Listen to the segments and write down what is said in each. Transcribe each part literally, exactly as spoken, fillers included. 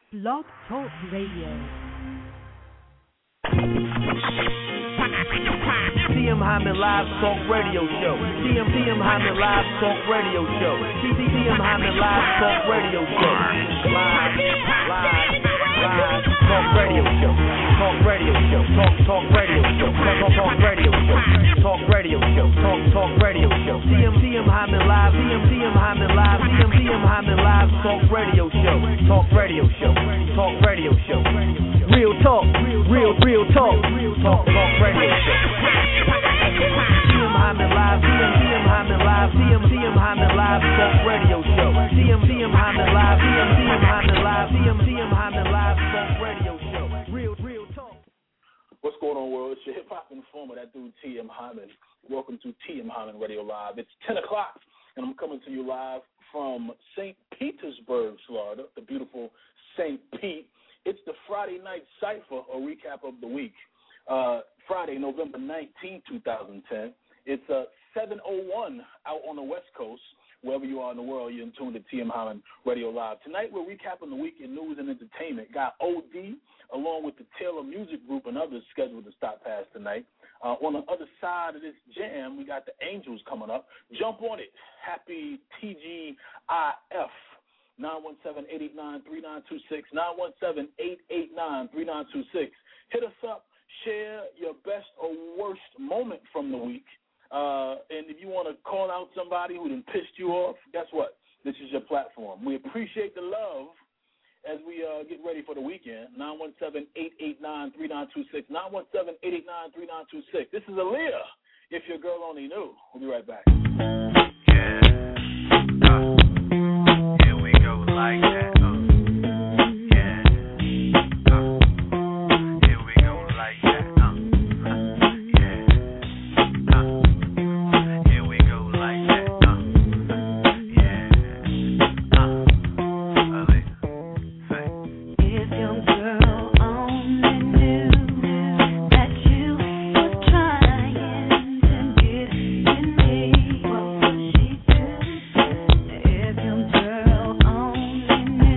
Blog Talk Radio. T M Hyman Live Talk Radio Show. T M T M Hyman Live Talk Radio Show. T M Hyman Live Talk Radio Show. Live, live, live Talk Radio Show. Talk Radio Show. Talk Talk Radio Show. Talk Talk Radio Show. Talk Radio Show. Talk Talk Radio Show. T M T M Hyman Live. T M T M Hyman Live. T M T M Hyman Live Talk Radio Show. Talk Radio Show. Talk Radio Show. Real talk. Real real talk. Talk Talk Radio Show. T M Hyman Live, T M T M Hyman Live, T M T M Hyman Live Talk Radio Show. T M T M Hyman Live, T M T M Hyman Live, T M T M Hyman Live Talk Radio Show. Real, real talk. What's going on, world? It's your hip hop informer, that dude T M Hyman. Welcome to T M Hyman Radio Live. It's ten o'clock, and I'm coming to you live from Saint Petersburg, Florida, the beautiful Saint Pete. It's the Friday Night Cypher, a recap of the week. Uh, Friday, November nineteenth, twenty ten. It's uh, seven oh one out on the West Coast. Wherever you are in the world, you're in tune to T M Hyman Radio Live. Tonight, we're recapping the week in news and entertainment. Got O D, along with the Taylor Music Group and others scheduled to stop past tonight. Uh, on the other side of this jam, we got the Angels coming up. Jump on it. Happy T G I F. nine one seven, eight eight nine, three nine two six, nine one seven, eight eight nine, three nine two six. Hit us up. Share your best or worst moment from the week. Uh, and if you want to call out somebody who done pissed you off, guess what? This is your platform. We appreciate the love as we uh, get ready for the weekend. nine one seven, eight eight nine, three nine two six, nine one seven, eight eight nine, three nine two six. This is Aaliyah, If Your Girl Only Knew. We'll be right back. Yeah. Uh, here we go like that. If your girl only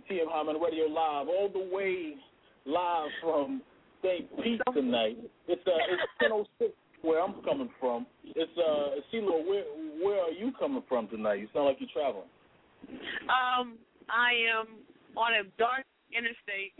T M Hyman Radio Live, all the way live from Saint Pete tonight. It's uh, it's ten oh six where I'm coming from. It's uh, CeeLo, where where are you coming from tonight? You sound like you're traveling. Um, I am on a dark interstate,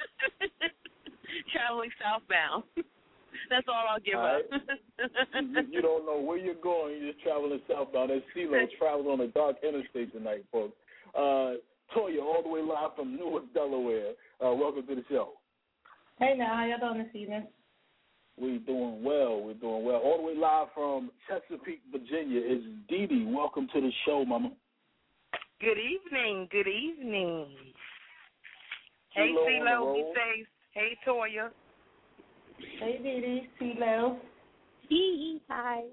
traveling southbound. That's all I'll give all right. up. you, you don't know where you're going. You're just traveling southbound. That's CeeLo traveling on a dark interstate tonight, folks. Uh, Toya, all the way live from Newark, Delaware. Uh, welcome to the show. Hey, now, how y'all doing this evening? We're doing well. We're doing well. All the way live from Chesapeake, Virginia is Dee Dee. Welcome to the show, Mama. Good evening. Good evening. Hey, CeeLo CeeLo, be safe. Hey, Toya. Hey, Dee Dee, CeeLo. Hee, hi.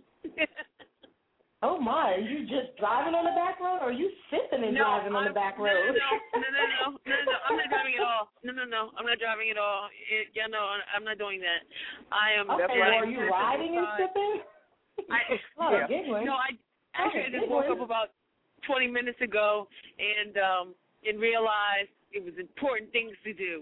Oh, my, are you just driving on the back road, or are you sipping and no, driving on I'm, the back no, road? No, no, no, no, no, no, no, I'm not driving at all. No, no, no, I'm not driving at all. It, yeah, no, I'm not doing that. I am. Okay, well, are you riding and inside. sipping? I, Not a giggling. No, I actually I just woke up about twenty minutes ago and um and realized it was important things to do.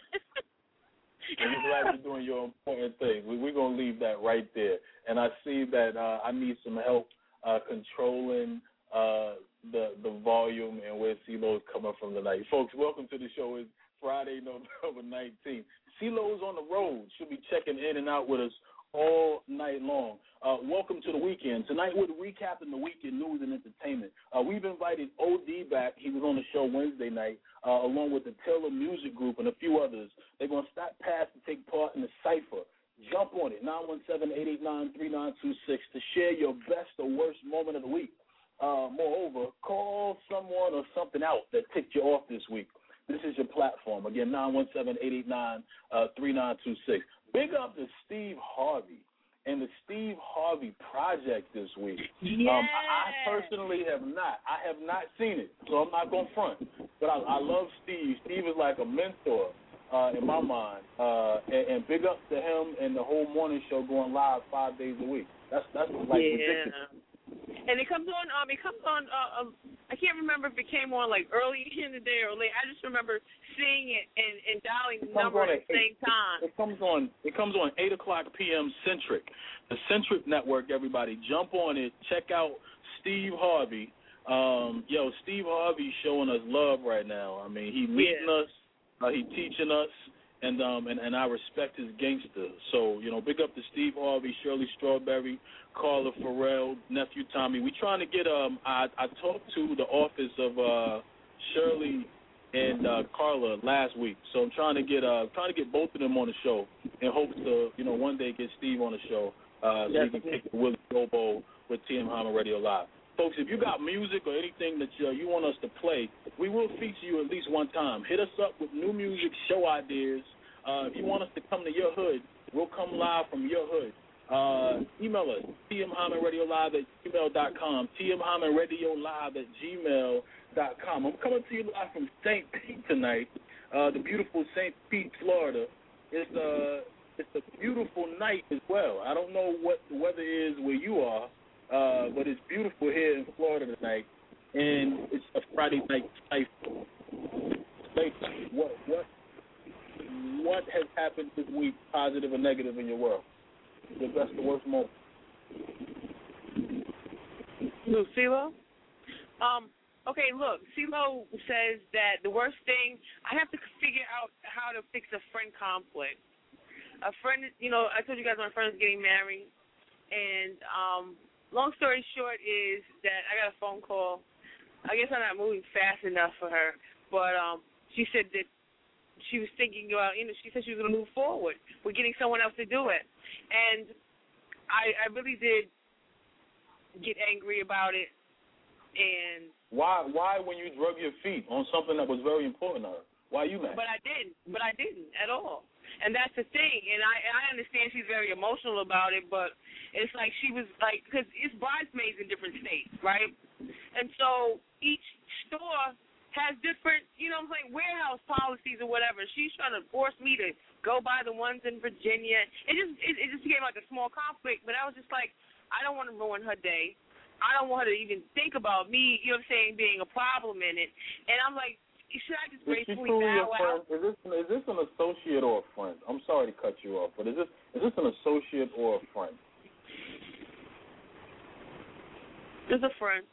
I'm glad you're doing your important thing. We, we're going to leave that right there. And I see that uh, I need some help uh, controlling uh, the the volume and where CeeLo is coming from tonight. Folks, welcome to the show. It's Friday, November nineteenth. CeeLo is on the road. She'll be checking in and out with us all night long. Uh, welcome to the weekend. Tonight we're recapping the weekend news and entertainment. Uh, we've invited O D back. He was on the show Wednesday night, uh, along with the Taylor Music Group and a few others. They're going to stop past to take part in the Cypher. Jump on it, nine one seven, eight eight nine, three nine two six, to share your best or worst moment of the week. Uh, moreover, call someone or something out that ticked you off this week. This is your platform. Again, nine one seven, eight eight nine, three nine two six. Big up to Steve Harvey and the Steve Harvey Project this week. Yeah. Um, I, I personally have not. I have not seen it, so I'm not going to front. But I, I love Steve. Steve is like a mentor uh, in my mind. Uh, and, and big up to him and the whole morning show going live five days a week. That's that's like yeah. ridiculous. And it comes on. Um, it comes on. Uh, um, I can't remember if it came on like early in the day or late. I just remember seeing it and, and dialing the number at the same time. It comes on. It comes on eight o'clock p.m. Centric, the Centric Network. Everybody, jump on it. Check out Steve Harvey. Um, yo, Steve Harvey showing us love right now. I mean, he leading yeah. us. Uh, he teaching us. And um and, and I respect his gangster. So, you know, big up to Steve Harvey, Shirley Strawberry, Carla Farrell, nephew Tommy. We trying to get um I, I talked to the office of uh Shirley and uh Carla last week. So I'm trying to get uh trying to get both of them on the show in hopes to, you know, one day get Steve on the show uh so he can kick the Willie Bobo with T M Hyman Radio Live. Folks, if you got music or anything that uh, you want us to play, we will feature you at least one time. Hit us up with new music, show ideas. Uh, if you want us to come to your hood, we'll come live from your hood. Uh, email us, T M Hyman Radio Live at gmail dot com, T M Hyman Radio Live at gmail dot com. I'm coming to you live from Saint Pete tonight, uh, the beautiful Saint Pete, Florida. It's, uh, it's a beautiful night as well. I don't know what the weather is where you are, Uh, but it's beautiful here in Florida tonight, and it's a Friday night cycle. What what what has happened this week, positive or negative, in your world? Your best or worst moment? Look, CeeLo? Um, okay, look, CeeLo says that the worst thing, I have to figure out how to fix a friend conflict. A friend, you know, I told you guys my friend is getting married, and um, long story short is that I got a phone call. I guess I'm not moving fast enough for her, but um, she said that she was thinking about, you know, she said she was going to move forward with getting someone else to do it. And I, I really did get angry about it. And why, why when you drug your feet on something that was very important to her? Why you mad? But I didn't. But I didn't at all. And that's the thing. And I, I understand she's very emotional about it, but it's like she was like, because it's bridesmaids in different states, right? And so each store has different, you know what I'm saying, warehouse policies or whatever. She's trying to force me to go buy the ones in Virginia. It just it, it just became like a small conflict, but I was just like, I don't want to ruin her day. I don't want her to even think about me, you know what I'm saying, being a problem in it. And I'm like, should I just Is she gracefully truly a bow friend? out? Is this is this an associate or a friend? I'm sorry to cut you off, but is this is this an associate or a friend? Just a friend.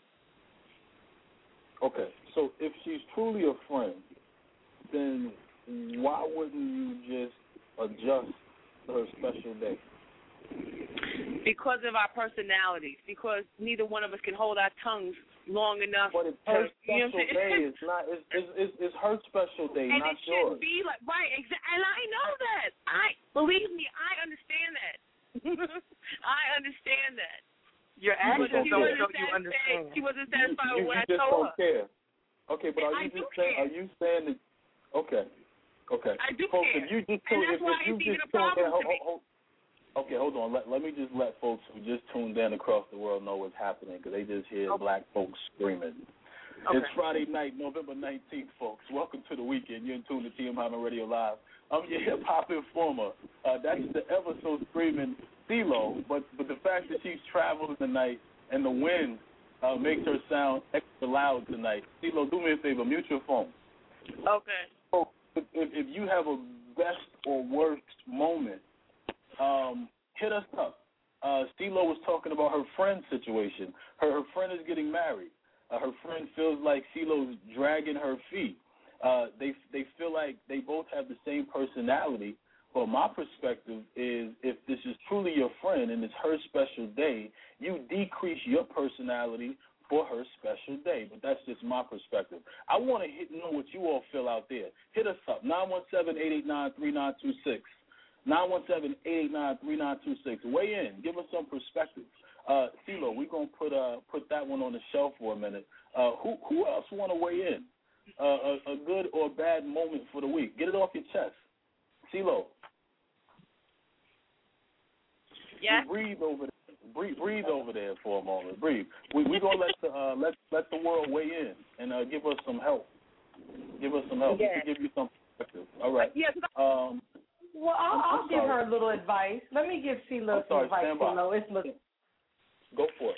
Okay, so if she's truly a friend, then why wouldn't you just adjust her special day? Because of our personalities. Because neither one of us can hold our tongues long enough. But it's her to, you know special what I'm day. saying? It's not. It's it's, it's, it's her special day, and not it shouldn't yours. be like right. Exa- and I know that. I believe me. I understand that. I understand that. Your But actions she don't wasn't show you satisfied- understand. She wasn't You, satisfied you, with what you I just told don't her. care. Okay, but are I you do just saying? care. Are you saying that? Okay, okay. I do folks, care. if you just And tuned, that's if, why if you it's even just a tuned problem in, to hold, me. hold, hold, okay, hold on. Let let me just let folks who just tuned in across the world know what's happening because they just hear Okay. black folks screaming. Okay. It's Friday night, November nineteenth, folks. Welcome to the weekend. You're in tune to T M Hyman Radio Live. I'm your hip hop informer. Uh, that's the ever so screaming CeeLo, but but the fact that she's traveling tonight and the wind uh, makes her sound extra loud tonight. CeeLo, do me a favor, mute your phone. Okay. So if, if you have a best or worst moment, um, hit us up. Uh, CeeLo was talking about her friend's situation. Her, her friend is getting married. Uh, her friend feels like CeeLo's dragging her feet. Uh, they they feel like they both have the same personality. But my perspective is if this is truly your friend and it's her special day, you decrease your personality for her special day. But that's just my perspective. I want to hit, know what you all feel out there. Hit us up, nine one seven, eight eight nine, three nine two six. nine one seven, eight eight nine, three nine two six. Weigh in. Give us some perspective. Uh, CeeLo, we're going to put uh, put that one on the shelf for a minute. Uh, who, who else want to weigh in? Uh, a, a good or bad moment for the week. Get it off your chest. CeeLo. Yeah. Breathe over there. Breathe, breathe over there for a moment. Breathe. We we gonna let the uh, let let the world weigh in and uh, give us some help. Give us some help. Yeah. We can give you some perspective. All right. Yes. Um. Well, I'll, I'm- I'll I'm give sorry. her a little advice. Let me give I'm CeeLo some sorry, advice, stand by. CeeLo. It's look. Go for it.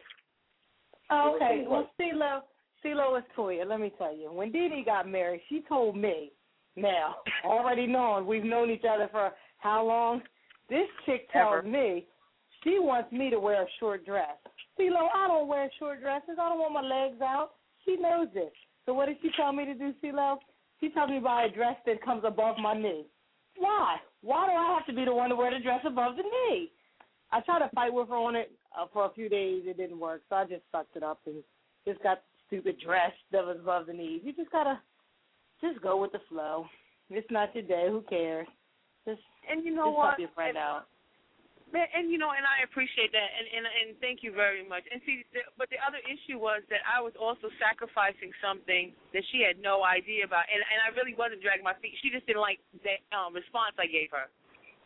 Oh, Give her okay. some Well, CeeLo, CeeLo is Toya. Let me tell you. When Dee Dee got married, she told me, now, already knowing we've known each other for how long, this chick tells Ever. me she wants me to wear a short dress. CeeLo, I don't wear short dresses. I don't want my legs out. She knows this. So what did she tell me to do, CeeLo? She tells me to buy a dress that comes above my knee. Why? Why do I have to be the one to wear the dress above the knee? I tried to fight with her on it uh, for a few days. It didn't work, so I just sucked it up and just got the stupid dress that was above the knees. You just got to just go with the flow. It's not your day. Who cares? Just, And you know just what? help your friend and, out. Man, and you know, and I appreciate that, and, and and thank you very much. And see, the, but the other issue was that I was also sacrificing something that she had no idea about, and and I really wasn't dragging my feet. She just didn't like that um, response I gave her.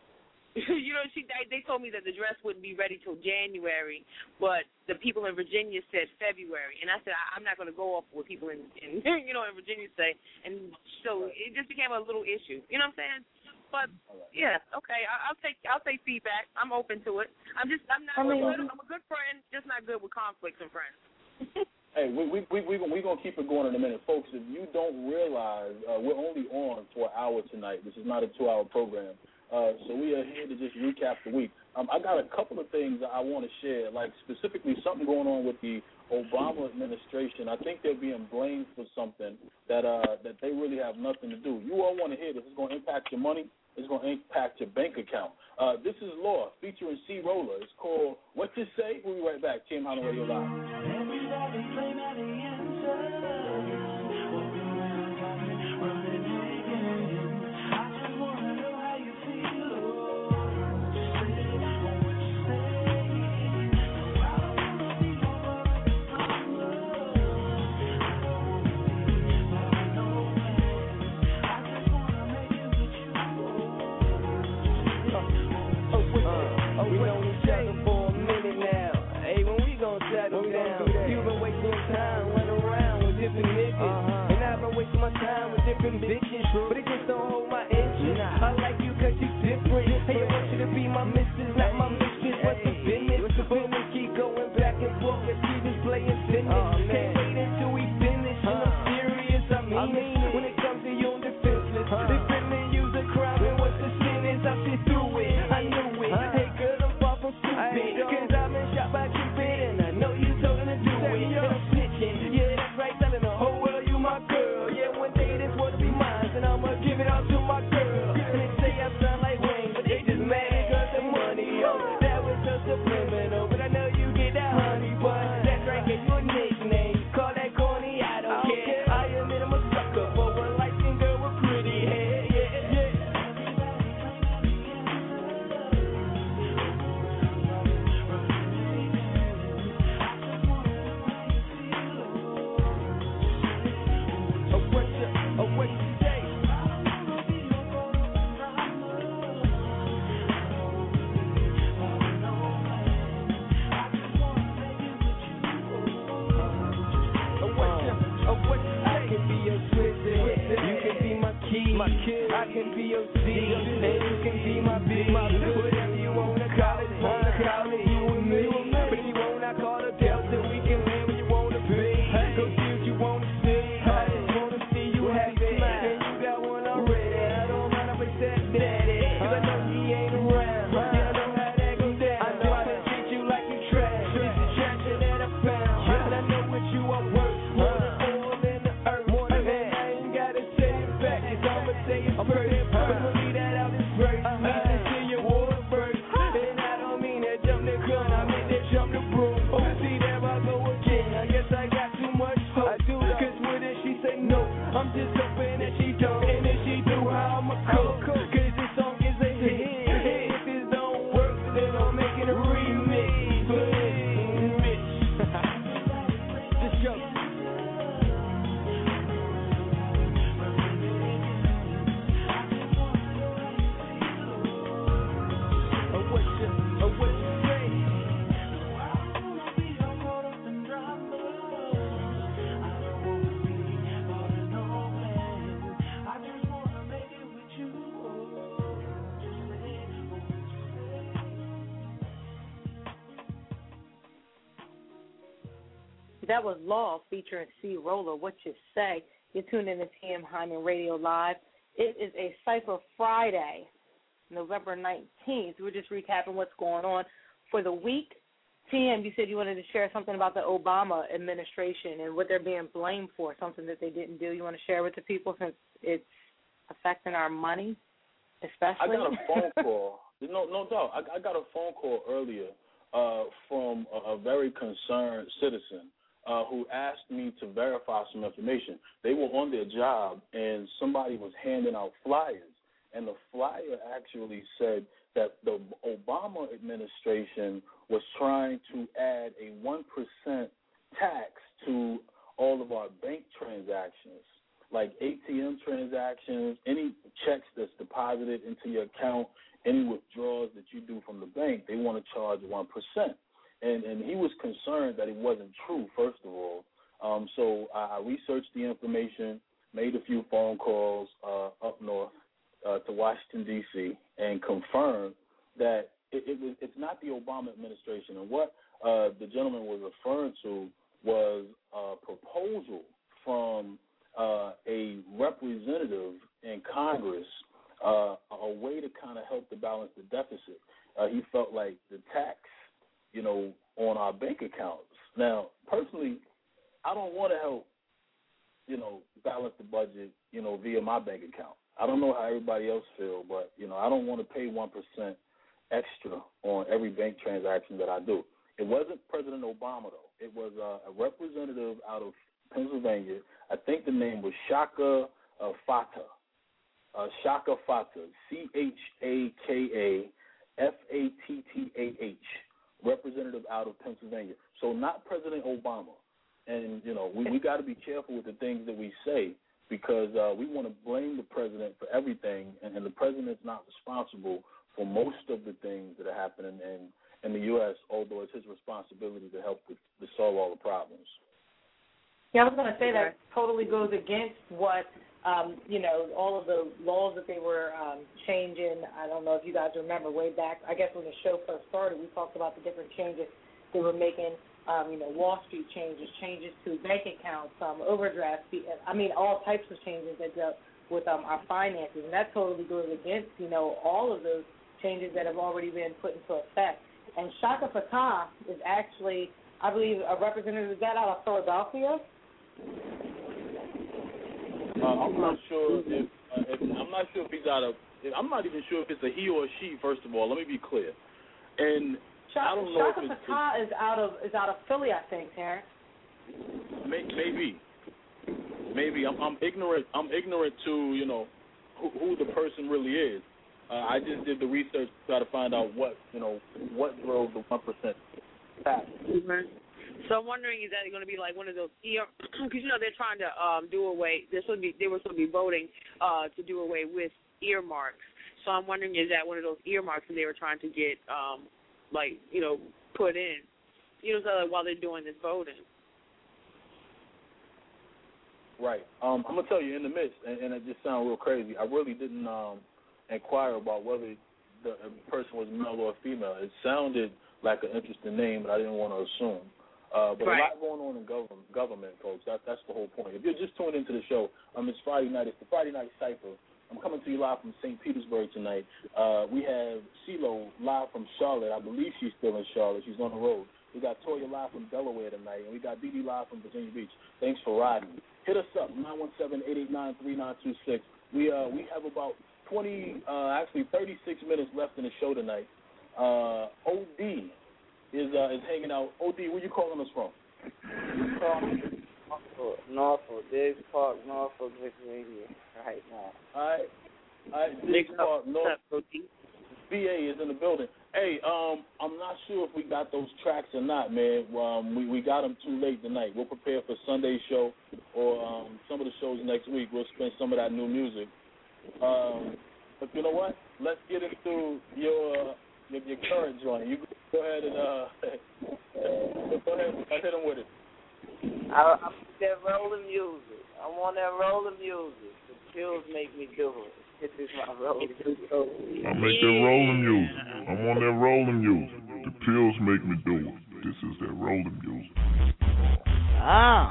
You know, she they told me that the dress wouldn't be ready till January, but the people in Virginia said February, and I said I, I'm not going to go off what people in, in you know in Virginia say, and so it just became a little issue. You know what I'm saying? But yeah, okay, I, I'll take I'll take feedback. I'm open to it. I'm just I'm not I mean, good. I'm a good friend, just not good with conflicts and friends. Hey, we we we we we gonna keep it going in a minute, folks. If you don't realize, uh, we're only on for an hour tonight. This is not a two-hour program. Uh, so we are here to just recap the week. Um, I got a couple of things that I want to share, like specifically something going on with the Obama administration. I think they're being blamed for something that uh, that they really have nothing to do. You all want to hear this. It's going to impact your money. It's going to impact your bank account. Uh, this is Law featuring C. Roller. It's called What You Say. We'll be right back. T M Hyman Radio Live. Everybody play by the answer. Different bitches, but it just don't hold my interest. I like you cause you different. Hey, I want you to be my missus, not my mistress. What's the business? The business keep going back and forth. Let's keep this playing tennis. Can't wait until we finish. And I'm serious, I mean it. When it comes can be your Swifty, you can be my key, my kid. I can be your C, and you can be my B. Whatever you wanna call it, wanna call it you and me. But if you wanna call it Delta, we can land where you wanna be. Go see what you wanna see. I just wanna see you happy, and you got one already. I don't mind if it's that daddy, 'cause I know he ain't around. Yeah, I know how that goes down. I know I can treat you like you trash. It's the treasure that I found, and I know what you are worth. More than oil than the earth. More than that, I ain't gotta say it back. It's I'ma say it first. But we'll leave that out this verse. Listen to your water first, and I don't mean that jump the gun. I mean that jump the broom. Oh, see there I go again. I guess I got too much hope. I do, 'cause what if she say no? I'm just hoping that she don't. And if she do, how I'ma cope? 'Cause this song is a hit. And if it don't work, then I'm making a remix. But it's rich. Just go. Oh, what you, oh, what you say? That was Law featuring C. Roller, What You Say. You're tuned in to T M. Hyman Radio Live. It is a Cypher Friday, November nineteenth. We're just recapping what's going on for the week. T M, you said you wanted to share something about the Obama administration and what they're being blamed for, something that they didn't do. You want to share with the people since it's affecting our money, especially? I got a phone call. No, no doubt. I, I got a phone call earlier uh, from a, a very concerned citizen uh, who asked me to verify some information. They were on their job, and somebody was handing out flyers, and the flyer actually said that the Obama administration was trying to add a one percent tax to all of our bank transactions, like A T M transactions, any checks that's deposited into your account, any withdrawals that you do from the bank, they want to charge one percent. And and he was concerned that it wasn't true, first of all. Um, so I, I researched the information, made a few phone calls uh, up north uh, to Washington, D C, and confirmed that it, it was it's not the Obama administration. And what uh, the gentleman was referring to was a proposal from uh, a representative in Congress, uh, a way to kind of help to balance the deficit. Uh, he felt like the tax, you know, on our bank accounts. Now, personally, I don't want to help, you know, balance the budget, you know, via my bank account. I don't know how everybody else feel, but, you know, I don't want to pay one percent extra on every bank transaction that I do. It wasn't President Obama, though. It was uh, a representative out of Pennsylvania. I think the name was Shaka uh, Fata. Uh, Shaka Fata, C H A K A F A T T A H, representative out of Pennsylvania. So not President Obama. And, you know, we, we got to be careful with the things that we say because uh, we want to blame the president for everything, and, and the president's not responsible for most of the things that are happening in, in the U S, although it's his responsibility to help with, to solve all the problems. Yeah, I was going to say that totally goes against what, um, you know, all of the laws that they were um, changing. I don't know if you guys remember way back, I guess when the show first started, we talked about the different changes they were making, um, you know, Wall Street changes, changes to bank accounts, um, overdraft fee, I mean, all types of changes that dealt with um, our finances. And that totally goes against, you know, all of those changes that have already been put into effect. And Shaka Fatah is actually, I believe, a representative of that out of Philadelphia. Uh, I'm not sure if, uh, if I'm not sure if he's out of. I'm not even sure if it's a he or a she. First of all, let me be clear. And Shaka, I don't know Shaka if it's, Fatah is out of is out of Philly, I think, Terrence. May, maybe, maybe I'm, I'm ignorant. I'm ignorant to you know who, who the person really is. Uh, I just did the research to try to find out what you know what drove the one percent tax. Mm-hmm. So I'm wondering, is that going to be like one of those ear? Because you know they're trying to um, do away. They're supposed to be. They were supposed to be voting uh, to do away with earmarks. So I'm wondering, is that one of those earmarks that they were trying to get, um, like you know, put in, you know, so like while they're doing this voting? Right. Um, I'm gonna tell you in the midst, and, and it just sounds real crazy. I really didn't um, inquire about whether the person was male or female. It sounded like an interesting name, but I didn't want to assume. Uh, but right. a lot going on in government, government, folks. That, that's the whole point. If you're just tuned into the show, um, it's Friday night. It's the Friday Night Cypher. I'm coming to you live from Saint Petersburg tonight. Uh, we have CeeLo live from Charlotte. I believe she's still in Charlotte. She's on the road. We got Toya live from Delaware tonight, and we got Dee Dee live from Virginia Beach. Thanks for riding. Hit us up, nine one seven, eight eight nine, three nine two six. We uh we have about twenty, uh, actually thirty-six minutes left in the show tonight. Uh, O D is uh, is hanging out. O D, where you calling us from? Norfolk, Norfolk, Diggs Park, Norfolk, Virginia, right now. All right, all right, Diggs Park, Norfolk. V A is in the building. Hey, um, I'm not sure if we got those tracks or not, man. Um, we, we got them too late tonight. We'll prepare for Sunday's show or um, some of the shows next week. We'll spin some of that new music. Um, but you know what? Let's get into your your, your current joint. You go ahead and uh, go ahead and hit them with it. I, I that rolling music. I want that rolling music. The chills make me do it. This is my rolling music. I make that rolling music. I'm on that rolling music. The pills make me do it. This is that rolling music. Ah,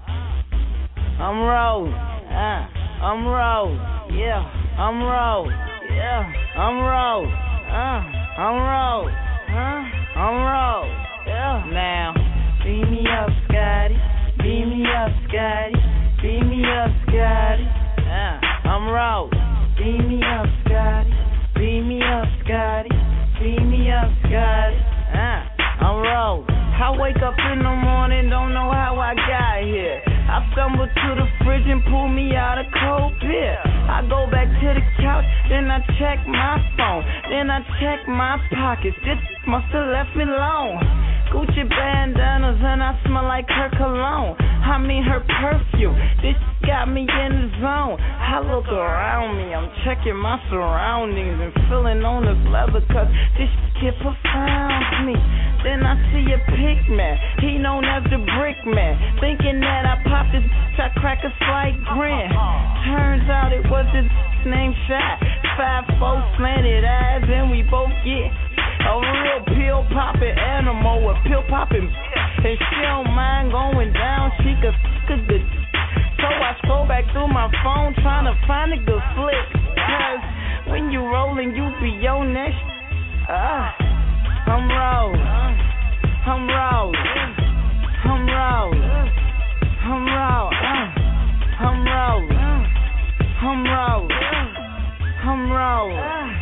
I'm rolling. Ah, I'm rolling. Yeah, I'm rolling. Yeah, I'm rolling. Ah, I'm rolling. Huh? I'm rolling. Yeah. Now, beam me up, Scotty. Beam me up, Scotty. Beam me up, Scotty. Ah, I'm rolling. Beam me up, Scotty. Beam me up, Scotty. Beam me up, Scotty. Ah, I'm rolling. I wake up in the morning, don't know how I got here. I stumble to the fridge and pull me out a cold beer. I go back to the couch, then I check my phone. Then I check my pockets. This must have left me alone. Gucci bandanas and I smell like her cologne. I mean her perfume. This got me in the zone. I look around me, I'm checking my surroundings and feeling on this leather cause this shit profounds me. Then I see a pig man, he known as the brick man. Thinking that I popped this bitch, I crack a slight grin. Turns out it was this named Shy. Five, four slanted eyes and we both get a real pill poppin' animal with pill poppin'. And she don't mind going down, she could fuck a good. So I scroll back through my phone trying to find a good flick. Cause when you rollin', you be on that sh- Ah, I'm rollin', I'm rollin', I'm rollin', I'm rollin', I'm rollin', I'm rollin', I'm rollin'.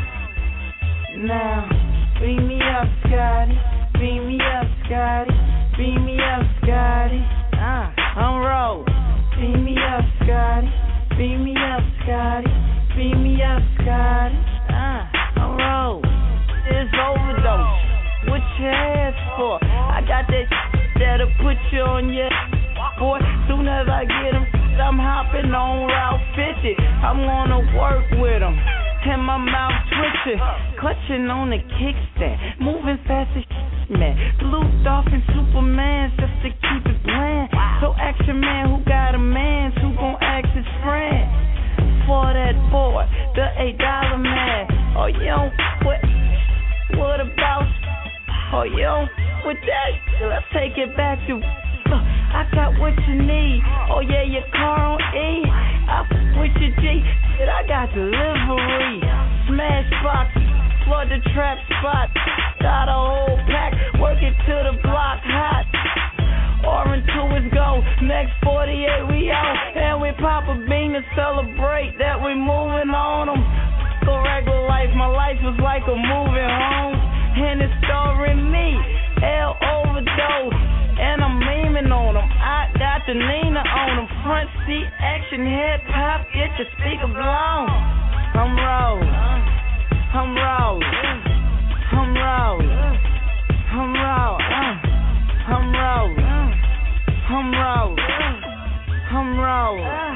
Now, beam me up, Scotty, beam me up, Scotty, beam me up, Scotty. Ah, I'm rollin'. Beam me up, Scotty. Beam me up, Scotty. Beam me up, Scotty. Ah, I'm rollin'. It's overdose. What your ass for? I got that that'll put you on your boy. Soon as I get him, I'm hopping on Route fifty. I'm gonna work with him. And my mouth twitching, clutching on the kickstand, moving fast as shit, man. Blue Dolphin Superman just to keep it bland. So action man who got a man who gon' ask his friend for that boy, the eight dollar man. Oh you don't what? What about? Oh you don't with that? Let's take it back to. Look, I got what you need. Oh yeah, your car on E. I f- with your G. Shit, I got delivery. Smash box, flood the trap spot. Got a whole pack, work it to the block hot. Orange to his go. Next forty-eight we out, and we pop a bean to celebrate that we moving on them. Go regular life, my life is like a moving home, and it's starring me. L overdose. And I'm memeing on them. I got the Nina on them. Front seat action, hip hop, get your speaker blown. I'm rollin', I'm rollin', I'm rollin', I'm rollin', I'm rollin', I'm rollin', I'm rollin'.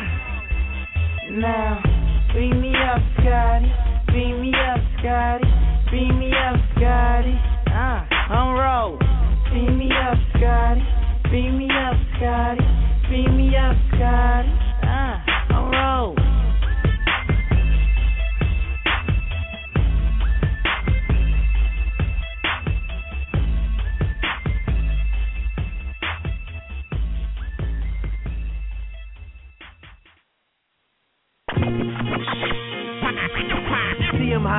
Now, beam me up, Scotty. Beam me up, Scotty. Beam me up, Scotty. Uh, I'm rollin'. Beam me up, Scotty. Beam me up, Scotty. Beam me up, Scotty.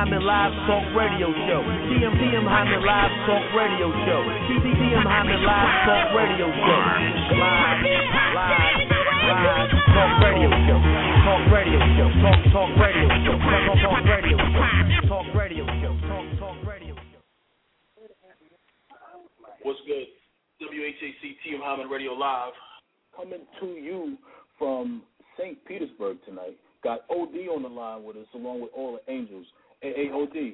Hyman Live Talk Radio Show. T M T M Hyman Live Talk Radio Show. T M T M Hyman Live Talk Radio Show. Live, live, live Talk Radio Show. Talk Radio Show. Talk Talk Radio Show. Talk Talk Radio Show. Talk Radio Show. Talk Talk Radio Show. What's good? W H A C T M Hyman Radio Live coming to you from Saint Petersburg tonight. Got O D on the line with us, along with all the angels. Hey, hey O D.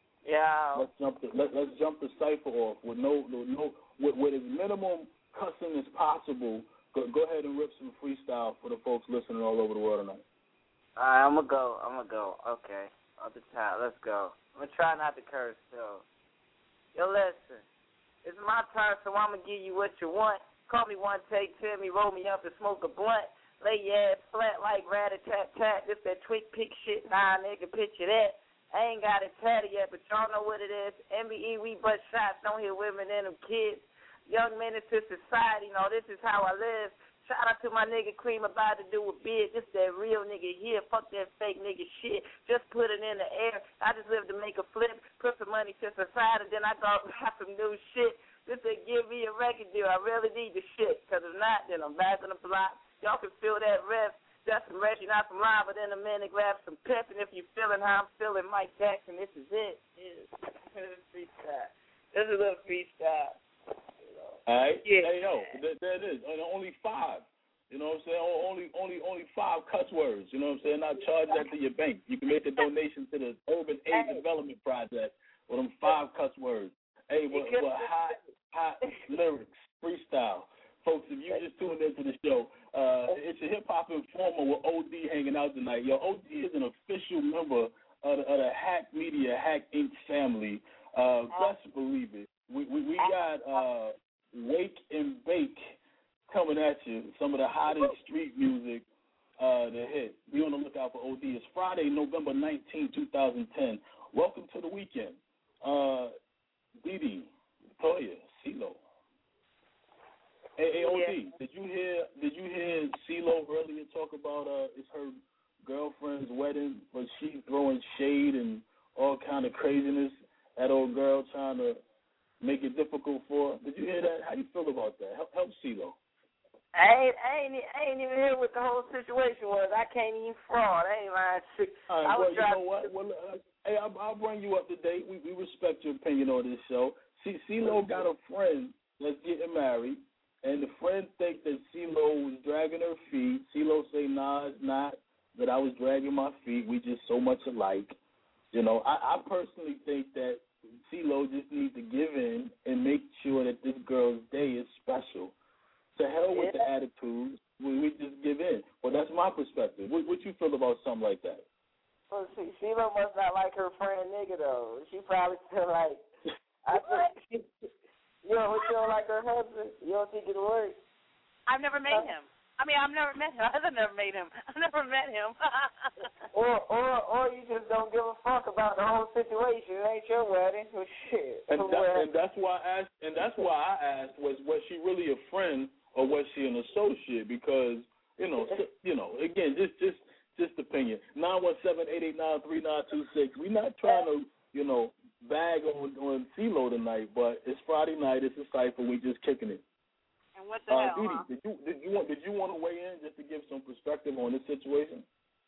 Yeah. Let's jump the let, let's jump the cipher off with no no, no with, with as minimum cussing as possible. Go, go ahead and rip some freestyle for the folks listening all over the world tonight. All right, I'm gonna go. I'm gonna go. Okay, all the time. Let's go. I'm gonna try not to curse. So, yo, listen. It's my turn, so I'm gonna give you what you want. Call me one take, tell me, roll me up and smoke a blunt. Lay your ass flat like rat-a-tat-tat. This that twig pick shit. Nah, nigga, picture that. I ain't got it tatted yet, but y'all know what it is. M B E, we butt shots. Don't hear women and them kids. Young men into society. No, this is how I live. Shout out to my nigga Cream about to do a bid. This that real nigga here. Fuck that fake nigga shit. Just put it in the air. I just live to make a flip. Put some money to society. Then I go buy some new shit. This that give me a record deal. I really need the shit. Because if not, then I'm back on the block. Y'all can feel that ref. That's some Reggie, not some line. But in a minute, grab some pep. And if you feeling how I'm feeling, Mike Jackson, this is it. This is freestyle. This is a little freestyle. All right. Yeah. Hey, yo, there, there it is. Only five. You know what I'm saying? Only, only, only five cuss words. You know what I'm saying? Not charge that to your bank. You can make a donation to the Urban Aid Development Project with them five cuss words. Hey, what, what hot, hot lyrics, freestyle. Folks, if you just tuned into the show, uh, it's a hip-hop informer with O D hanging out tonight. Yo, O D is an official member of the, of the Hack Media, Hack Incorporated family. Uh, best believe it. We, we, we got uh, Wake and Bake coming at you, some of the hottest street music uh, to hit. Be on the lookout for O D. It's Friday, November nineteenth, twenty ten. Welcome to the weekend. Uh, Didi, Toya, CeeLo. Hey, hey, O D, did you hear? Did you hear CeeLo earlier talk about uh, it's her girlfriend's wedding, but she's throwing shade and all kind of craziness at old girl, trying to make it difficult for her? Did you hear that? How you feel about that? Help, help CeeLo. I ain't, I ain't, I ain't even hear what the whole situation was. I can't even fraud. I ain't lying. All right, I well, was you know what? Well, uh, hey, I'll, I'll bring you up to date. We, we respect your opinion on this show. See, CeeLo got a friend that's getting married, and the friend think that CeeLo was dragging her feet. CeeLo say, nah, it's not that I was dragging my feet. We just so much alike. You know, I, I personally think that CeeLo just needs to give in and make sure that this girl's day is special. To hell with yeah. the attitudes, we, we just give in. Well, that's my perspective. What, what you feel about something like that? Well, see, CeeLo must not like her friend nigga, though. She probably feel like, I think, you know, you don't like her husband? You don't think it'll work? I've never met him. I mean, I've never met him. I've never met him. I've never met him. or, or, or you just don't give a fuck about the whole situation. It ain't your wedding. Well, shit. And, that, and that's why I asked. And that's why I asked: was was she really a friend or was she an associate? Because you know, you know, again, just just just opinion. Nine one seven eight eight nine three nine two six. We're not trying to, you know, bag on on CeeLo tonight, but it's Friday night. It's a cipher. We just kicking it. And what the Uh, hell? Didi, Huh? did you did you want did you want to weigh in just to give some perspective on this situation?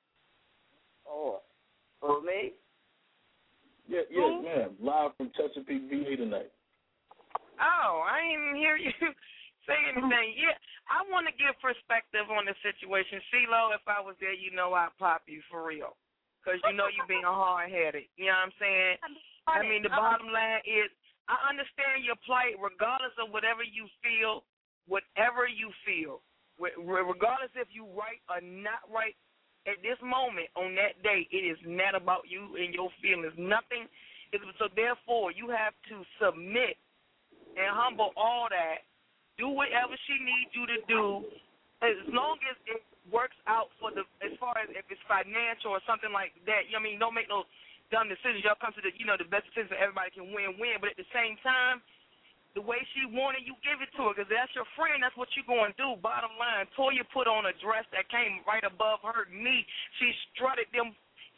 Oh, for me? Yeah, yes, ma'am. Live from Chesapeake, V A tonight. Oh, I didn't hear you say anything. Yeah, I want to give perspective on the situation. CeeLo, if I was there, you know I'd pop you for real. Because you know you being hard-headed. You know what I'm saying? I mean, the bottom line is I understand your plight regardless of whatever you feel, whatever you feel, regardless if you right or not right. At this moment, on that day, it is not about you and your feelings. Nothing. So, therefore, you have to submit and humble all that. Do whatever she needs you to do, as long as it works out for the, as far as if it's financial or something like that. You know what I mean? Don't make no dumb decisions. Y'all come to the, you know, the best decision so everybody can win-win. But at the same time, the way she wanted, you give it to her because that's your friend. That's what you're going to do. Bottom line, Toya put on a dress that came right above her knee. She strutted them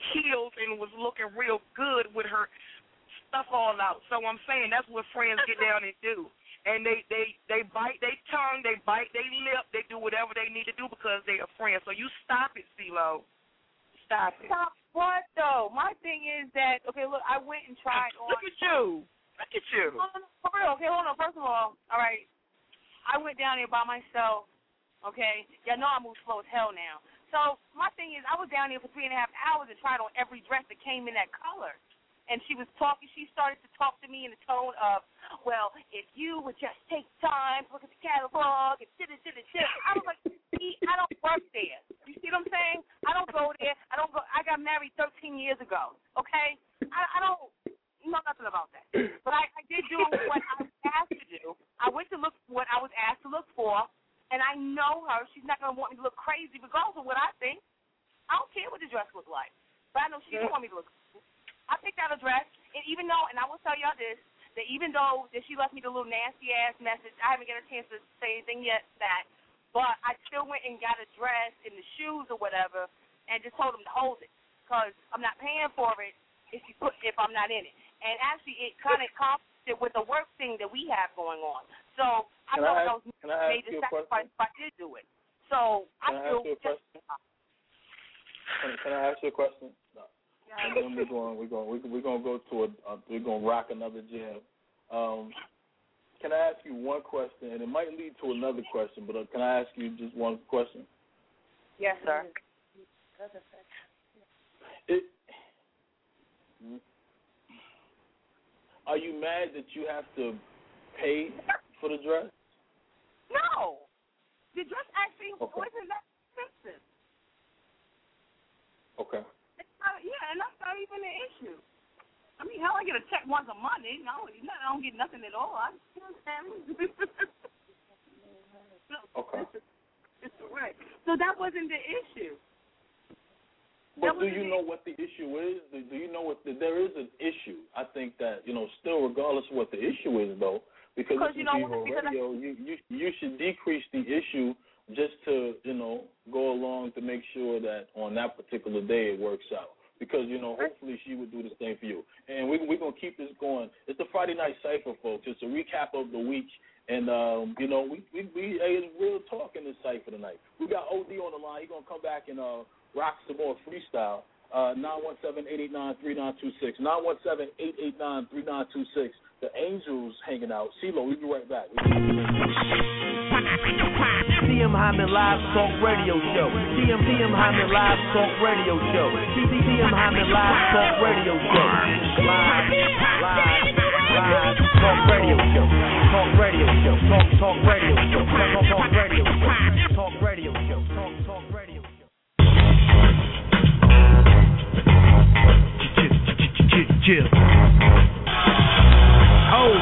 heels and was looking real good with her stuff all out. So I'm saying that's what friends get down and do. And they, they, they bite their tongue, they bite their lip, they do whatever they need to do because they're a friend. So you stop it, CeeLo. Stop it. Stop what, though? My thing is that, okay, look, I went and tried on. Look at you. Look at you. No, no, for real. Okay, hold on. First of all, all right, I went down there by myself, okay? Y'all know I move slow as hell now. So my thing is I was down there for three and a half hours and tried on every dress that came in that color. And she was talking, she started to talk to me in the tone of, well, if you would just take time to look at the catalog and sit and sit and sit. I was like, see, I don't work there. You see what I'm saying? I don't go there. I don't go. I got married thirteen years ago, okay? I, I don't know nothing about that. But I, I did do what I was asked to do. I went to look what I was asked to look for, and I know her. She's not going to want me to look crazy regardless of what I think. I don't care what the dress looks like. But I know she didn't want me to look crazy. I picked out a dress, and even though, and I will tell y'all this, that even though that she left me the little nasty-ass message, I haven't got a chance to say anything yet that, but I still went and got a dress and the shoes or whatever and just told them to hold it because I'm not paying for it if you put if I'm not in it. And actually, it kind of conflicted with the work thing that we have going on. So I can thought I that ask, was can I made ask the you a sacrifice question? if I did do it. So Can I, I feel ask you a just. question? Can, can I ask you a question? No. And then we're going, we're going, we're going to go to a, uh, we're going to rock another jam. Um, can I ask you one question, and it might lead to another question, but uh, can I ask you just one question? Yes, sir. It, are you mad that you have to pay for the dress? No, the dress actually Okay. wasn't that expensive. Okay. It's not, yeah, and that's not even an issue. I mean, hell, I get a check once a month. Ain't no, I don't get nothing at all. I, you know what I'm saying? Okay. Right. So that wasn't the issue. But do you know what the issue is? Do, do you know what the, there is an issue? I think that, you know, still regardless of what the issue is, though, because, because you know, Vivo because Radio, you, you you should decrease the issue just to, you know, go along to make sure that on that particular day it works out. Because, you know, hopefully she would do the same for you. And we, we're going to keep this going. It's the Friday Night Cypher, folks. It's a recap of the week. And, um, you know, we, we, we hey, it's real talk in this cypher tonight. We got O D on the line. He's going to come back and uh, rock some more freestyle. Uh, nine one seven, eight eight nine, three nine two six. nine one seven, eight eight nine, three nine two six. The Angels hanging out. CeeLo, we'll be right back. T M Hyman Live Talk Radio Show. T M T M Hyman Live Talk Radio Show. T M Hyman Live Talk Radio Show. Live, live, live Talk Radio Show. Talk Radio Show. Talk Talk Radio Show. Talk Talk Radio Show. Talk Radio Show. Talk Talk Radio Show. Chill. Oh.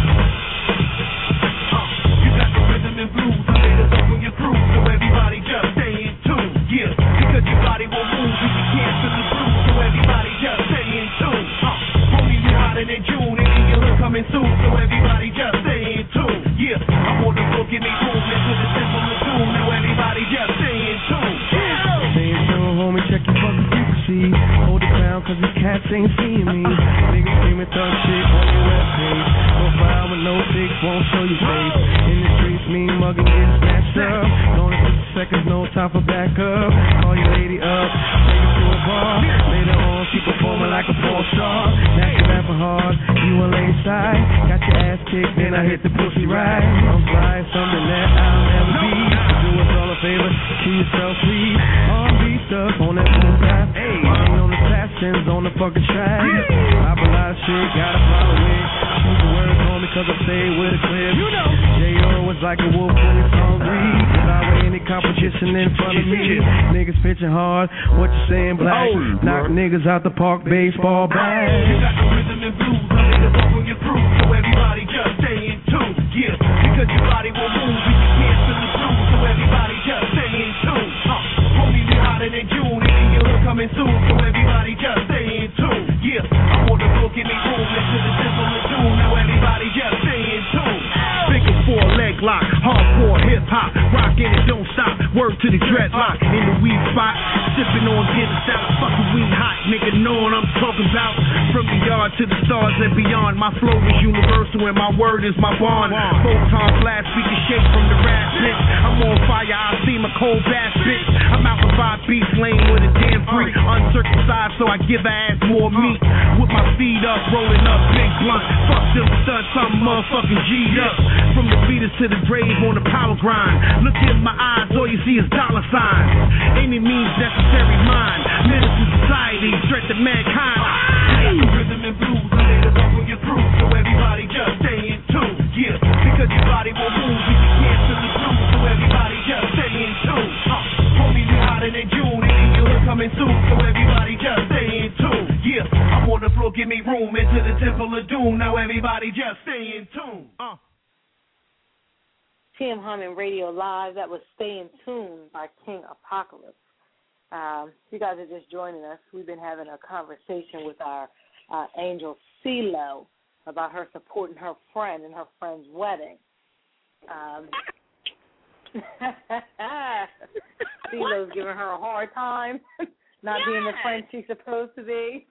You got the rhythm and blues. I made us up on your crew, so everybody just stay in tune. Yeah, because your body won't move if you can't feel the groove. So everybody just stay in tune. Uh, homies, we're hotter than June, and your hood coming soon. So everybody just stay in tune. Yeah, I'm on the floor, give me room. Into the simple of tune. Now everybody just stay in tune. Yeah. Stay in tune, homie. Check your fucking frequency. Hold it down, cause these cats ain't seeing me. Niggas screaming thug shit on your webpage. Profile with no pics, won't show your face. In the streets, me mugging, get snatched up. Only fifty seconds, no time for backup. Call your lady up, take her to a bar. Later on, she performing like a porn star. Now she rapping hard, you a lay side. Got your ass kicked, then I hit the pussy right. I'm flying something that I'll never be. Do us all a favor, keep yourself free. R and B stuff on that boom path. Hey, on the Sassins on the fucking track. I a lot of shit, gotta follow it. Choose the words on me cause I stay with a clip. You know, J O was like a wolf when it's hungry. Without any competition in front of me. Niggas pitching hard, what you saying, black? Oh, knock niggas out the park, baseball bat. You got the rhythm and blues, I made us up on your crew, so everybody just stay in tune. Yeah, because your body won't move if you can't feel the groove. So everybody just stay in tune. Uh, homies, we hotter than June, and your hood coming soon. So everybody just stay in tune. Yeah, I'm on the floor, give me room. Listen to simple of tune. Now everybody just stay in tune. Big four leg lock, hardcore hip hop, rockin' it don't stop. Word to the dreadlock, in the weed spot, sipping on getting out of fucking weed hot. Nigga know what I'm talking about. From the yard to the stars and beyond. My flow is universal and my word is my bond. Photon blast, speaker shake from the rap bitch. I'm on fire, I see my cold bass bitch. I'm out for five beats, lane with a damn freak. Uncircumcised, so I give her ass more meat. With my feet up, rolling up, big blunt. Fuck them stunts, I'm motherfucking G'd up. From the fetus to the grave on the power grind. Look in my eyes, all you see is dollar signs. Any means necessary, mine. Medicine society, threat to mankind. Rhythm and blues, I laid it up on your through. So everybody just stay in tune. Yeah, because your body won't move if you can't feel the blues. So everybody just stay in tune. Uh, homie, we hotter than June, and the hood coming soon. So everybody just stay in tune. Yeah, I'm on the floor, give me room into the temple of doom. Now everybody just stay in tune. Uh. T M Hyman Radio Live. That was Stay in Tune by King Apocalypse. Um, you guys are just joining us. We've been having a conversation with our uh, angel CeeLo about her supporting her friend in her friend's wedding. Um, CeeLo's giving her a hard time, not yes. being the friend she's supposed to be.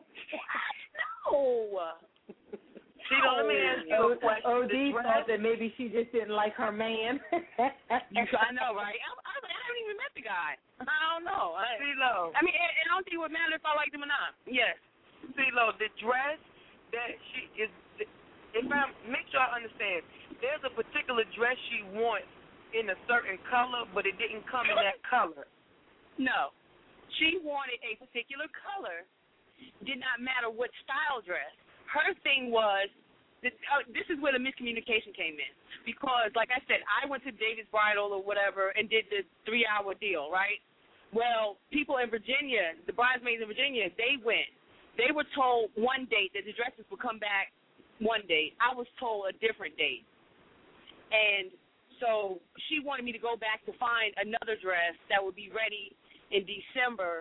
No. CeeLo, let me ask you a question. O D thought that maybe she just didn't like her man. you, I know, right? I, I, I haven't even met the guy. I don't know. I, CeeLo. I mean, and, and I don't think it would matter if I liked him or not. Yes. CeeLo, the dress that she is, if I make sure I understand, there's a particular dress she wants in a certain color, but it didn't come in that color. No. She wanted a particular color. Did not matter what style dress. Her thing was, this, uh, this is where the miscommunication came in. Because, like I said, I went to David's Bridal or whatever and did the three-hour deal, right? Well, people in Virginia, the bridesmaids in Virginia, they went. They were told one date that the dresses would come back one date. I was told a different date. And so she wanted me to go back to find another dress that would be ready in December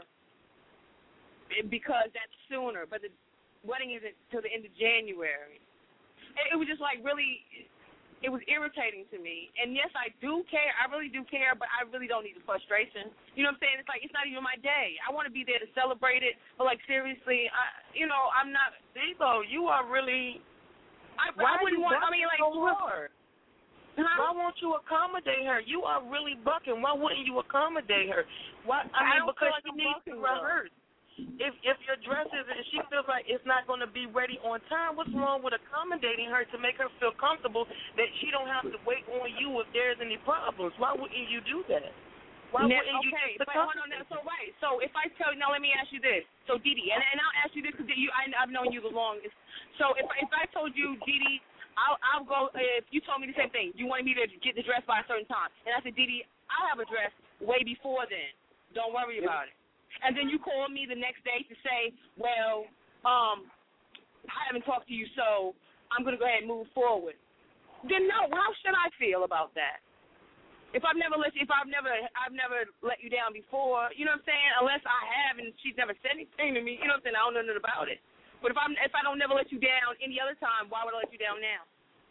because that's sooner. But the wedding isn't till the end of January. And it was just like really, it was irritating to me. And yes, I do care. I really do care, but I really don't need the frustration. You know what I'm saying? It's like, it's not even my day. I want to be there to celebrate it. But like, seriously, I, you know, I'm not. CeeLo, you are really. I, I wouldn't want. I mean, like, so hard. Huh? Why won't you accommodate her? You are really bucking. Why wouldn't you accommodate her? Why? I mean, I because like she needs to rehearse. If if your dress is and she feels like it's not going to be ready on time, what's wrong with accommodating her to make her feel comfortable that she don't have to wait on you if there's any problems? Why wouldn't you do that? Why now, wouldn't you okay, just but hold on now. So right. So if I tell you now, let me ask you this. So Didi, and, and I'll ask you this because you I, I've known you the longest. So if if I told you, Didi, I'll I'll go. If you told me the same thing, you wanted me to get the dress by a certain time, and I said, Didi, I'll have a dress way before then. Don't worry about it. And then you call me the next day to say, well, um, I haven't talked to you, so I'm going to go ahead and move forward. Then no, how should I feel about that? If I've never let you, if I've never, I've never let you down before, you know what I'm saying? Unless I have, and she's never said anything to me, you know what I'm saying? I don't know nothing about it. But if I'm, if I don't never let you down any other time, why would I let you down now?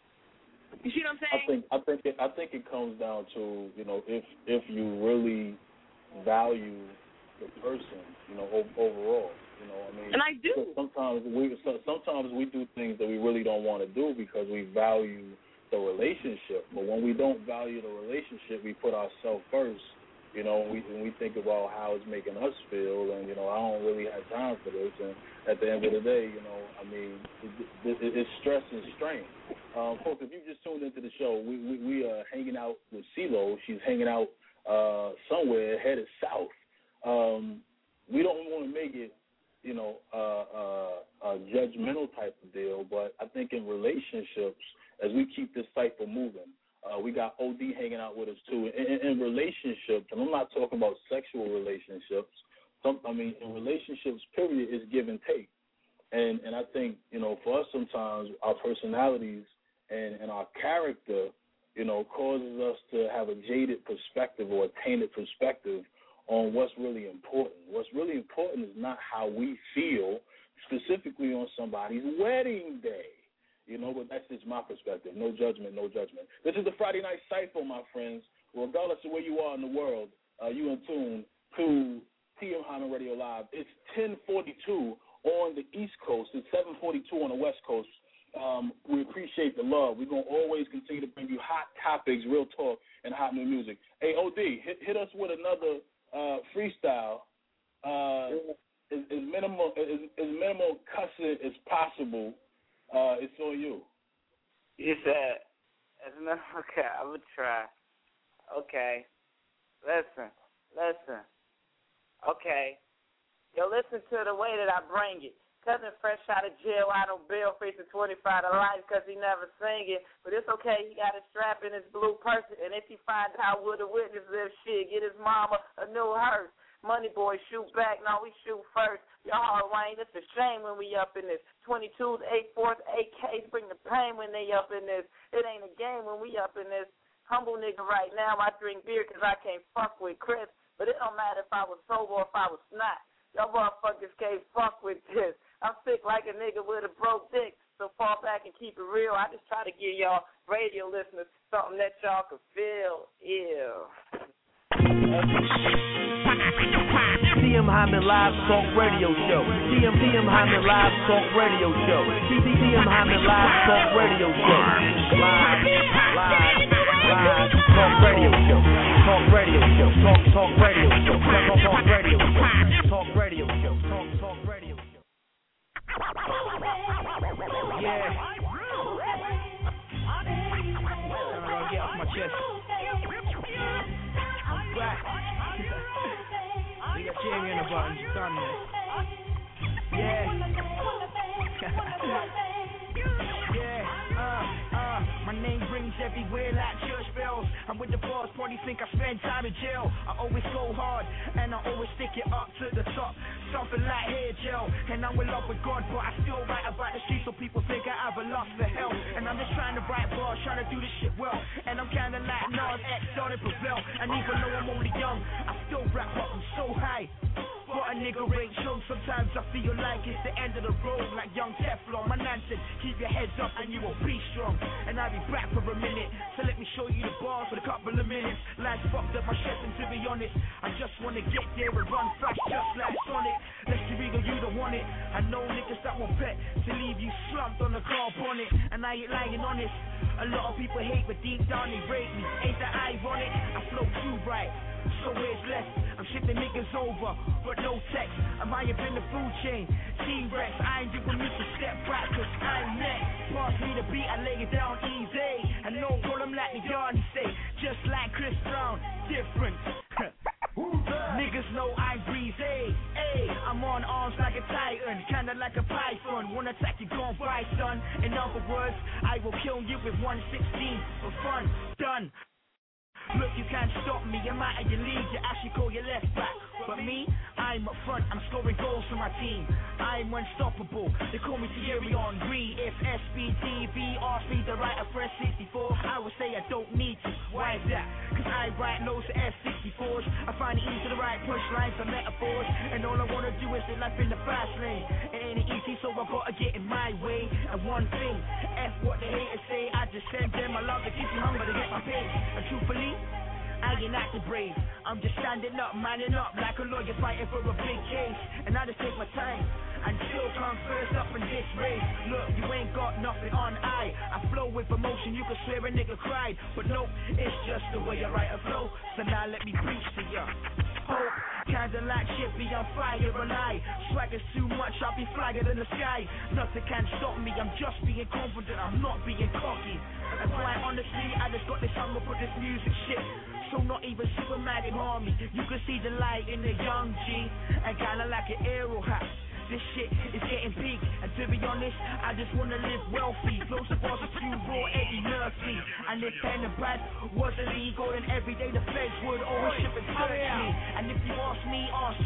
You see what I'm saying? I think, I think, it, I think it comes down to, you know, if if you really value the person, you know, overall, you know, I mean, and I do. Sometimes we sometimes we do things that we really don't want to do because we value the relationship. But when we don't value the relationship, we put ourselves first, you know, and we and we think about how it's making us feel, and you know, I don't really have time for this. And at the end of the day, you know, I mean, it, it, it's stress and strain. Um, folks, if you just tuned into the show, we we, we are hanging out with CeeLo. She's hanging out uh, somewhere headed south. Um, we don't want to make it, you know, uh, uh, a judgmental type of deal, but I think in relationships, as we keep this cycle moving, uh, we got O D hanging out with us too. In, in, in relationships, and I'm not talking about sexual relationships. Some, I mean, in relationships, period, is give and take. And and I think, you know, for us sometimes our personalities and, and our character, you know, causes us to have a jaded perspective or a tainted perspective on what's really important. What's really important is not how we feel specifically on somebody's wedding day. You know, but that's just my perspective. No judgment, no judgment. This is the Friday Night Cypher, my friends. Regardless of where you are in the world, uh, you in tune to T M Hyman Radio Live. It's ten forty-two on the East Coast. It's seven forty-two on the West Coast. Um, we appreciate the love. We're going to always continue to bring you hot topics, real talk, and hot new music. Hey, O D, hit, hit us with another uh, freestyle. Uh, as, as minimal as, as minimal cussing as possible. Uh, it's on you. You said, okay, I would try. Okay. Listen, listen. Okay. Yo, listen to the way that I bring it. Cousin fresh out of jail, out on bail, facing twenty-five to life because he never sang it. But it's okay, he got a strap in his blue purse. And if he find out where the witness live, shit, get his mama a new hearse. Money boy, shoot back. No, we shoot first. Y'all, Wayne, it's a shame when we up in this. twenty-twos, eight fours, A Ks bring the pain when they up in this. It ain't a game when we up in this. Humble nigga right now, I drink beer because I can't fuck with Chris. But it don't matter if I was sober or if I was not. Y'all motherfuckers can't fuck with this. I'm sick like a nigga with a broke dick. So fall back and keep it real. I just try to give y'all radio listeners something that y'all can feel. Ew. T M Hyman Live Talk Radio Show. T M T M Hyman Live Talk Radio Show. T M Hyman Live Talk Radio Show. Live, live, live Talk Radio Show. Talk Radio Show. Talk Talk Radio Show. Talk Talk Radio Show. Talk Radio Show. Talk Talk Radio Show. Yeah. I'm gonna get off my chest. I'm back. We got Jamie on the buttons, done man. Yeah. Yeah, uh, uh, my name rings everywhere like church bells. I'm with the boss, party think I spend time in jail. I always go hard, and I always stick it up to the top. Something like hair gel, and I'm in love with God, but I still write about the streets so people think I have a lust for hell. And I'm just trying to write bars, trying to do this shit well. And I'm kinda like Nas X, Donnie Pavel. And even though I'm only young, I still rap up, I'm so high. But a nigga ain't shown. Sometimes I feel like it's the end of the road, like young Teflon. My nan said, keep your heads up and you will be strong. And I'll be back for a minute, so let me show you the bars for a couple of minutes. Life's fucked up my chest, and to be honest, I just wanna get there and run fast just like Sonic. Let's be real, you don't want it. I know niggas that will bet to leave you slumped on the car bonnet. And I ain't lying honest. A lot of people hate, but deep down they rate me. Ain't that ironic? I flow too bright, so where's less? I'm shipping niggas over, but no text. I'm high up in the food chain. T-Rex, I ain't doing me to step back, cause I'm next. Pass me the beat, I lay it down easy. And no problem like the yarn say, just like Chris Brown, different. Niggas know I'm breezy. Hey, I'm on arms like a titan, kinda like a python. Wanna attack you, gon' buy, son. In other words, I will kill you with one sixteen for fun. Done. Look, you can't stop me, I'm out of your league, you actually call your left back. But me, I'm up front, I'm scoring goals for my team. I'm unstoppable, they call me Thierry Henry. If S B T V asked me to write a fresh sixty-four, I would say I don't need to. Why is that? Cause I write loads of S sixty-fours. I find it easy to write punchlines and metaphors. And all I wanna do is live life in the fast lane. It ain't easy, so I gotta get in my way. And one thing, F what the haters say, I just send them my love to keep me hungry to get my pay. And truthfully, I ain't acting brave. I'm just standing up, manning up like a lawyer fighting for a big case. And I just take my time and still come first up in this race. Look, you ain't got nothing on I. I flow with emotion, you can swear a nigga cried. But nope, it's just the way I write a flow. So now let me preach to ya. Hope, kinda like shit be on fire and I swagger's too much, I'll be flyer in the sky. Nothing can stop me, I'm just being confident, I'm not being cocky. And quite honestly, I just got this hunger for this music shit. So not even Superman can harm me. You can see the light in the young G. And kinda like an arrow hat. This shit is getting big, and to be honest, I just wanna live wealthy. Close the bars of few raw Eddie Murphy. And if pen and pad was illegal, then every day the feds would always ship and search me. And if you ask me, ask G,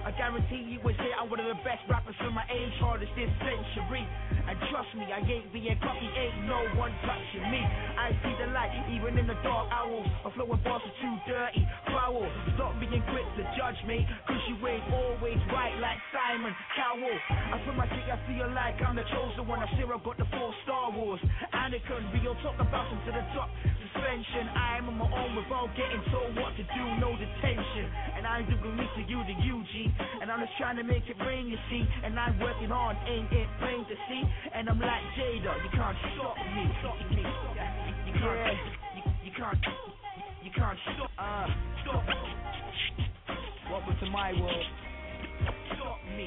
I guarantee you was here. I'm one of the best rappers for my age, hardest this century. And trust me, I ain't being cocky, ain't no one touching me. I see the light, even in the dark hours. My flowing bars are too dirty, foul. Stop being quick to judge me, cause you ain't always right like Simon Cowell. I feel my kick, I feel like I'm the chosen one. I Zero got the full Star Wars. Anakin, real talk about him to the top. Suspension, I'm on my own without getting told what to do, no detention. And I ain't doing me to you, to you, G. And I'm just trying to make it rain, you see. And I'm working hard, ain't it plain to see? And I'm like Jada, you can't stop me. You, you, you can't, you, you can't, you can't stop, uh, stop. Welcome to my world. Stop me.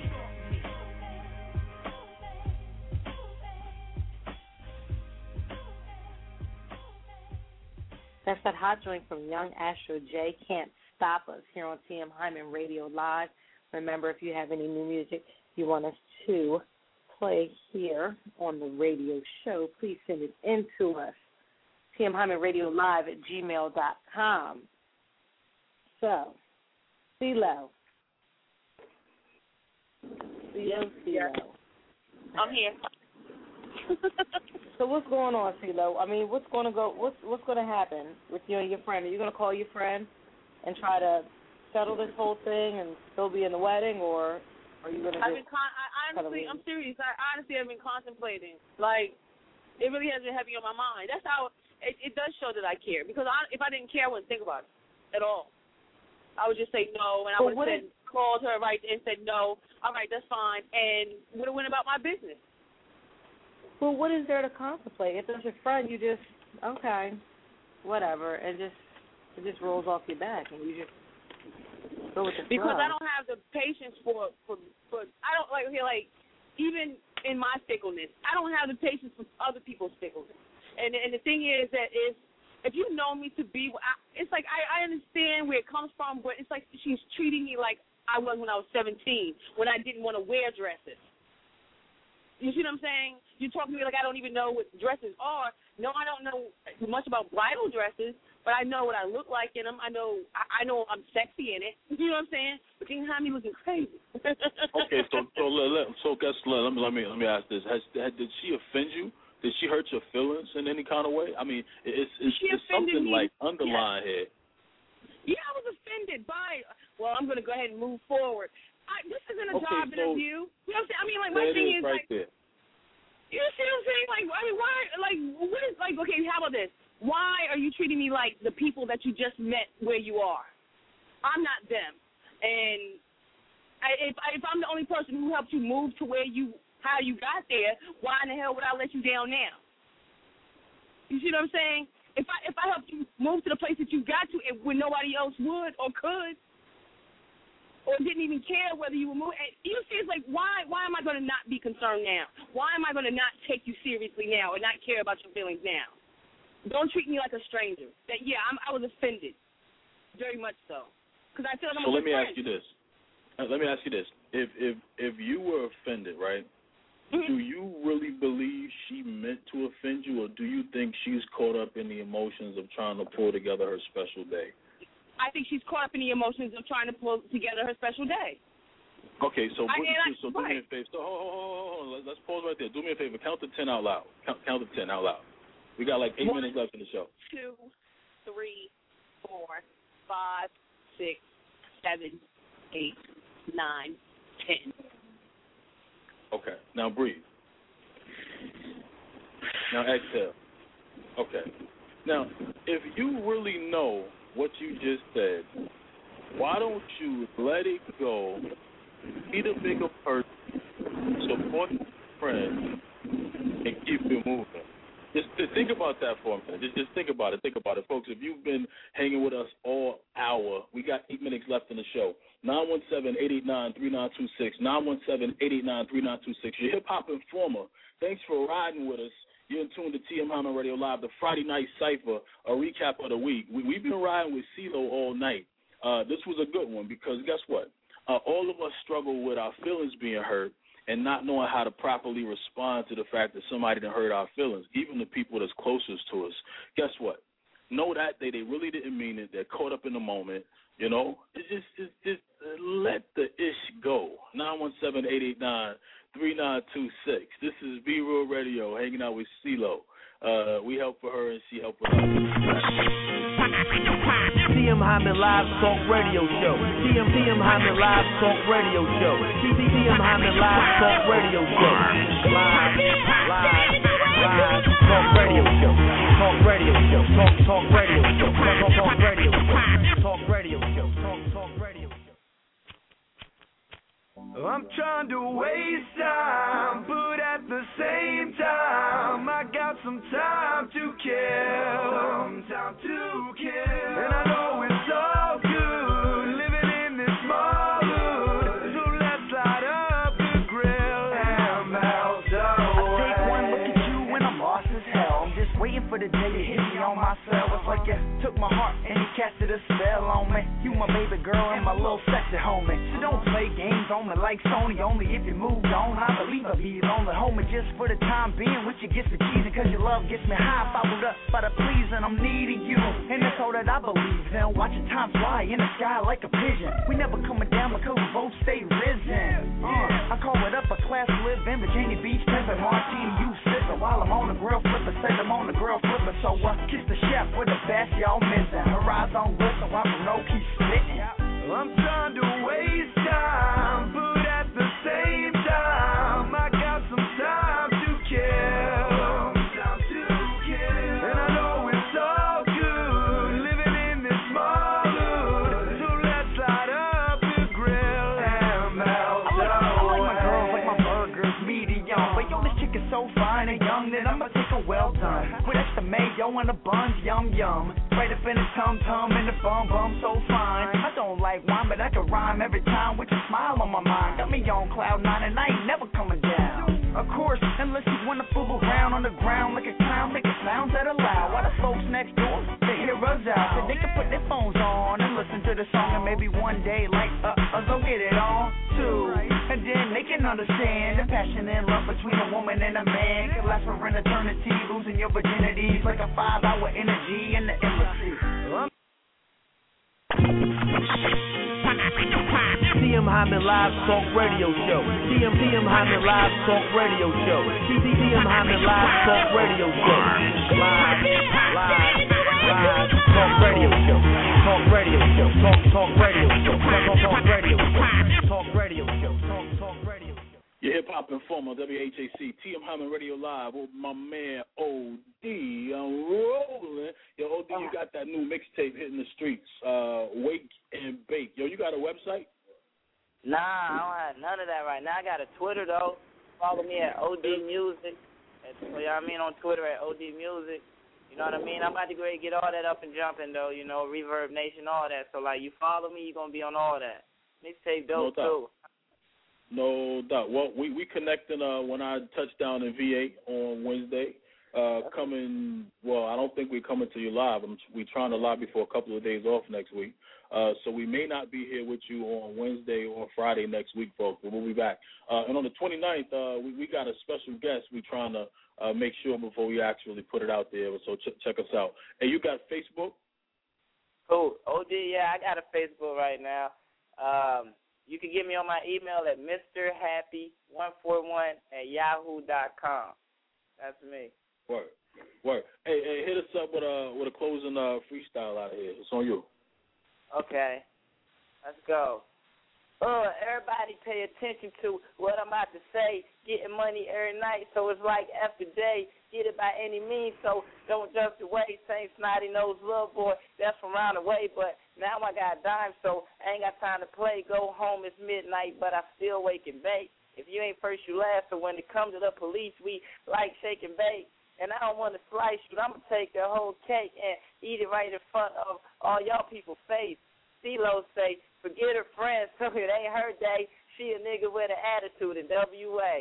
That's that hot joint from Young Astro J, Can't Stop Us, here on T M Hyman Radio Live. Remember, if you have any new music you want us to play here on the radio show, please send it in to us, T M Hyman Radio Live at gmail dot com. So, CeeLo. CeeLo, CeeLo. I'm here. So what's going on, CeeLo? I mean, what's going to go? What's what's going to happen with you and your friend? Are you going to call your friend and try to settle this whole thing and still be in the wedding, or are you going to? I've been con- I honestly, I'm serious. I honestly have been contemplating. Like, it really has been heavy on my mind. That's how it, it does show that I care. Because I, if I didn't care, I wouldn't think about it at all. I would just say no, and I would have said, called her right and said no. All right, that's fine, and would have went about my business. Well, what is there to contemplate? If there's a friend, you just, okay, whatever, and just it just rolls off your back, and you just go with the flow. Because I don't have the patience for, for, for I don't, like, okay, like, even in my fickleness, I don't have the patience for other people's fickleness. And and the thing is that is, if you know me to be, I, it's like I, I understand where it comes from, but it's like she's treating me like I was when I was seventeen, when I didn't want to wear dresses. You see what I'm saying? You talk to me like I don't even know what dresses are. No, I don't know much about bridal dresses, but I know what I look like in them. I know I, I know I'm sexy in it. You know what I'm saying? But you have me looking crazy. Okay, so so let, so guess let me let me let me ask this: Has did she offend you? Did she hurt your feelings in any kind of way? I mean, it's it's, it's something me. like underlying yeah. here. Yeah, I was offended by. Well, I'm going to go ahead and move forward. I, this isn't a okay, job so interview. You know what I'm saying? I mean, like, my thing is, is right like, there. You see what I'm saying? Like, I mean, why, like, what is, like, okay, how about this? Why are you treating me like the people that you just met where you are? I'm not them. And I, if, if I'm the only person who helped you move to where you, how you got there, why in the hell would I let you down now? You see what I'm saying? If I, if I helped you move to the place that you got to and when nobody else would or could, or didn't even care whether you were moving. You see, it's like, why why am I going to not be concerned now? Why am I going to not take you seriously now and not care about your feelings now? Don't treat me like a stranger. That Yeah, I'm, I was offended, very much so. Because I feel like I'm so a let me friend. ask you this. Uh, let me ask you this. If, if, if you were offended, right, mm-hmm. do you really believe she meant to offend you, or do you think she's caught up in the emotions of trying to pull together her special day? I think she's caught up in the emotions of trying to pull together her special day. Okay, so I mean, I, so do right. me a favor. So hold, hold, hold, hold. Let's pause right there. Do me a favor. Count to ten out loud. Count, count to ten out loud. We got like eight One, minutes left in the show. Two, three, four, five, six, seven, eight, nine, ten. Okay. Now breathe. Now exhale. Okay. Now, if you really know what you just said, why don't you let it go, be the bigger person, support your friend, and keep it moving? Just, just think about that for a minute. Just, just think about it. Think about it. Folks, if you've been hanging with us all hour, we got eight minutes left in the show. nine one seven, eight eight nine, three nine two six, nine one seven, eight eight nine, three nine two six. Your hip-hop informer, thanks for riding with us. You're in tune to T M Hyman Radio Live, the Friday Night Cypher, a recap of the week. We, we've been riding with CeeLo all night. Uh, this was a good one because guess what? Uh, all of us struggle with our feelings being hurt and not knowing how to properly respond to the fact that somebody done hurt our feelings, even the people that's closest to us. Guess what? Know that they, they really didn't mean it. They're caught up in the moment. You know, it's just, it's just uh, let the ish one seven eight eight nine three nine two six. This is B Real Radio, hanging out with CeeLo. Uh, we help for her and she help for us. T M Hyman Live Talk Radio Show. T M T M Hyman Live Talk Radio Show. T M Hyman Live Talk Radio Show. Live, live, live Talk Radio Show. Talk Radio Show. Talk Talk Radio Show. Talk Talk Radio Show. Talk Radio Show. Talk Talk Radio Show. I'm trying to waste time, but at the same time, I got some time to kill. Some time to kill. And I know it's all good living in this small hood. So let's light up the grill and melt away. I take one look at you and I'm lost as hell. I'm just waiting for the day you hit me on my cell. It's like you took my heart and you casted a spell on me. You my baby girl and my little sexy homie. So don't play games on me like Sony. Only if you moved on, I believe I'll be lonely. Homie, just for the time being, with you gets me cheesy. Cause your love gets me high, followed up by the pleasing. I'm needing you, and that's all that I believe in. Watching time fly in the sky like a pigeon. We never coming down because we both stay risen. Uh, I call it up a class to live in Virginia Beach, pimpin' martini, you sippin'. While I'm on the grill flippin', say I'm on the grill flippin'. So uh, kiss the chef with the best y'all missing. Her eyes on glisten while from no keep spittin'. I'm trying to waste time, but at the same time, I got some time to kill. Time to kill. And I know it's all good living in this small hood. So let's light up the grill and melt away. I like my girls like my burgers, medium. But yo, this chick is so fine and young that I'ma take her well done. With extra mayo and the buns, yum yum. Right up in the tum tum and the bum bum, so fine. I don't like wine, but I can rhyme every time with a smile on my mind. Got me on cloud nine and I ain't never coming down. Of course, unless you wanna fool around on the ground like a clown, making sounds that are loud. While the folks next door, they hear us out, so they can put their phones on and listen to the song, and maybe one day, like uh, us, they'll get it on too. And then they can understand the passion and love between a woman and a man can last for an eternity. Losing your virginity is like a five-hour energy in the embassy. T M Hyman Live Talk Radio Show. T M T M Hyman Live Talk Radio Show. T M Hyman Live Talk Radio Show. Live, live, live Talk Radio Show. Talk Radio Show. Talk Talk Radio Show. Talk Talk Radio Show. Talk Radio Show. Talk Talk Radio Show. Your hip hop informer, W H A C, T M Hyman Radio Live with my man O D. I'm rolling. Yo, O D, you got that new mixtape hitting the streets. Uh, Wake and Bake. Yo, you got a website? Nah, I don't have none of that right now. I got a Twitter, though. Follow me at O D Music. At, you know what I mean? On Twitter at O D Music. You know what I mean? I'm about to go ahead and get all that up and jumping, though, you know, Reverb Nation, all that. So, like, you follow me, you're going to be on all that. Mixtape dope, no too. No doubt. Well, we, we connecting uh, when I touch down in V eight on Wednesday. Uh, coming, well, I don't think we're coming to you live. I'm, we're trying to lobby for a couple of days off next week. Uh, so we may not be here with you on Wednesday or Friday next week, folks, but we'll be back. Uh, and on the twenty-ninth, uh, we, we got a special guest we're trying to uh, make sure before we actually put it out there. So ch- check us out. And you got Facebook? Cool. O D, yeah, I got a Facebook right now. Um, you can get me on my email at Mister Happy one forty-one at yahoo dot com. That's me. Word. Word. Hey, hey, hit us up with a, with a closing uh, freestyle out of here. It's on you. Okay, let's go. Uh, everybody pay attention to what I'm about to say. Getting money every night, so it's like after day. Get it by any means, so don't jump away. Same snotty nose little boy, that's from round the way. But now I got dime, so I ain't got time to play. Go home, it's midnight, but I still wake and bake. If you ain't first, you last. So when it comes to the police, we like shake and bake. And I don't want to slice you. I'm going to take the whole cake and eat it right in front of all y'all people's face. CeeLo say, forget her friends, so it ain't her day. She a nigga with an attitude in W A.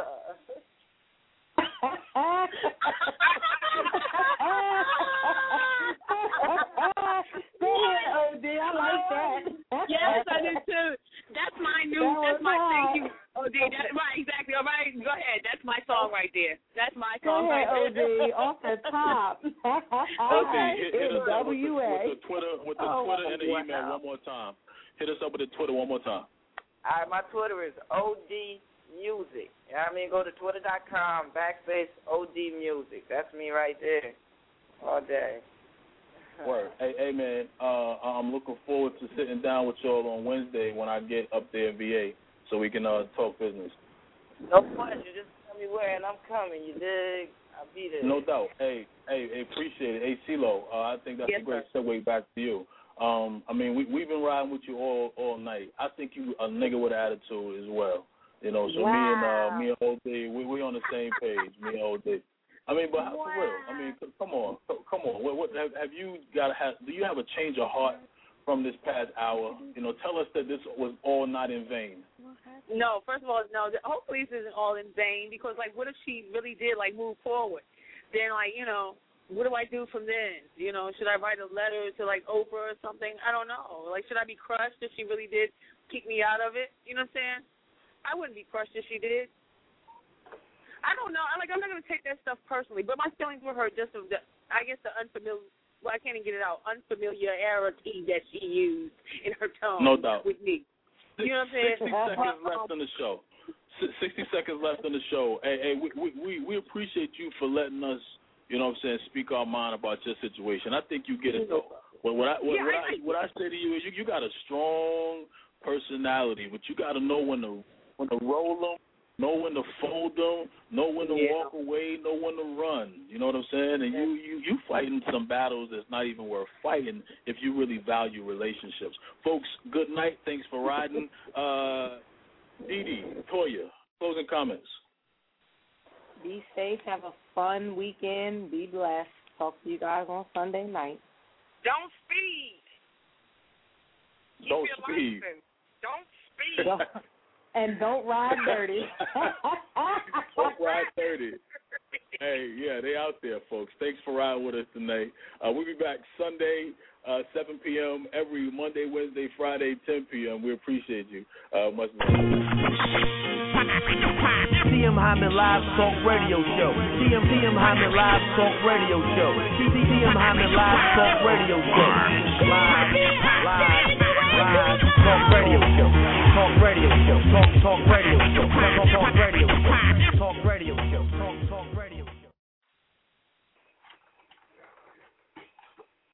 O D, I like that. Yes, I do too. That's my new, that that's my thank you, O D. That, right, exactly. All right, go ahead. That's my song right there. That's my song right there. O D, off the top. Okay, hit, hit us up with the, W A. with the Twitter, with the Oh, Twitter and the wow. email one more time. Hit us up with the Twitter one more time. I, my Twitter is O D Music. You know what I mean? Go to twitter.com backspace O D Music. That's me right there all day. Word. Hey, hey man, uh, I'm looking forward to sitting down with y'all on Wednesday when I get up there in V A so we can uh, talk business. No pleasure. Just tell me where and I'm coming. You dig? I'll be there. No doubt. Hey, hey, hey appreciate it. Hey, CeeLo, uh, I think that's yes, a great sir. segue back to you. Um, I mean, we, we've been riding with you all all night. I think you a nigga with attitude as well. You know, so wow. me and uh, me and O D, we we on the same page. Me and O D. I mean, but wow. for real. I mean, come on, come on. What, what have, have you got? To have, do you have a change of heart from this past hour? You know, tell us that this was all not in vain. No, first of all, no. Hopefully this isn't all in vain because, like, what if she really did like move forward? Then, like, you know. What do I do from then? You know, should I write a letter to, like, Oprah or something? I don't know. Like, should I be crushed if she really did kick me out of it? You know what I'm saying? I wouldn't be crushed if she did. I don't know. I like, I'm not going to take that stuff personally, but my feelings were hurt just of the, I guess, the unfamiliar, well, I can't even get it out, unfamiliarity that she used in her tone no doubt. with me. You know what I'm saying? sixty seconds left on the show. sixty seconds left on the show. Hey, hey we, we, we appreciate you for letting us, you know what I'm saying, speak our mind about your situation. I think you get it, though. What, what, I, what, yeah, what, I, I, what I say to you is you, you got a strong personality, but you got to know when to, when to roll them, know when to fold them, know when to yeah. walk away, know when to run. You know what I'm saying? And you, you, you fighting some battles that's not even worth fighting if you really value relationships. Folks, good night. Thanks for riding. Uh, Dee Dee, Toya, closing comments. Be safe. Have a fun weekend. Be blessed. Talk to you guys on Sunday night. Don't speed. Keep Don't your speed. license. Don't speed. Don't, and don't ride dirty. Don't ride dirty. Hey, yeah, they out there, folks. Thanks for riding with us tonight. Uh, we'll be back Sunday, uh, seven p.m., every Monday, Wednesday, Friday, ten p.m. We appreciate you. Uh, much more. T M Hyman Live Talk Radio Show. T M T M Hyman Live Talk Radio Show. T M Hyman Live Talk Radio Show. Live, live, live Talk Radio Show. Talk Radio Show. Talk, talk Radio Show. Talk, talk, talk Radio.